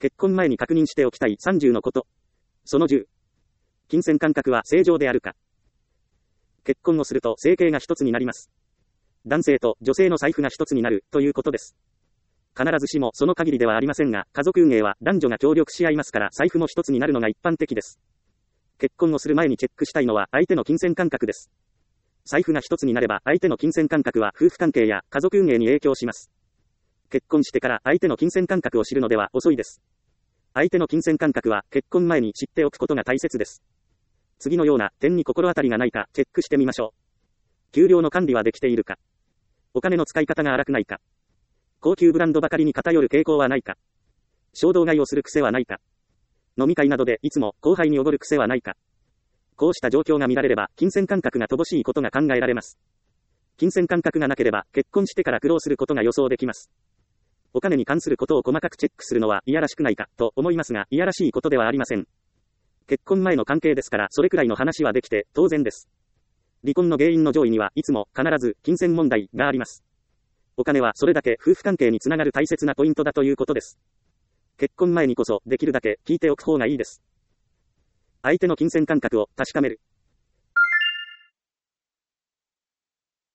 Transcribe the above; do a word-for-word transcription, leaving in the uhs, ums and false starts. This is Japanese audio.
結婚前に確認しておきたいさんじゅうのこと。そのじゅう。金銭感覚は正常であるか。結婚をすると生計が一つになります。男性と女性の財布が一つになるということです。必ずしもその限りではありませんが、家族運営は男女が協力し合いますから財布も一つになるのが一般的です。結婚をする前にチェックしたいのは相手の金銭感覚です。財布が一つになれば相手の金銭感覚は夫婦関係や家族運営に影響します。結婚してから相手の金銭感覚を知るのでは遅いです。相手の金銭感覚は結婚前に知っておくことが大切です。次のような点に心当たりがないかチェックしてみましょう。給料の管理はできているか。お金の使い方が荒くないか。高級ブランドばかりに偏る傾向はないか。衝動買いをする癖はないか。飲み会などでいつも後輩におごる癖はないか。こうした状況が見られれば金銭感覚が乏しいことが考えられます。金銭感覚がなければ結婚してから苦労することが予想できます。お金に関することを細かくチェックするのはいやらしくないかと思いますが、いやらしいことではありません。結婚前の関係ですからそれくらいの話はできて当然です。離婚の原因の上位にはいつも必ず金銭問題があります。お金はそれだけ夫婦関係につながる大切なポイントだということです。結婚前にこそできるだけ聞いておく方がいいです。相手の金銭感覚を確かめる。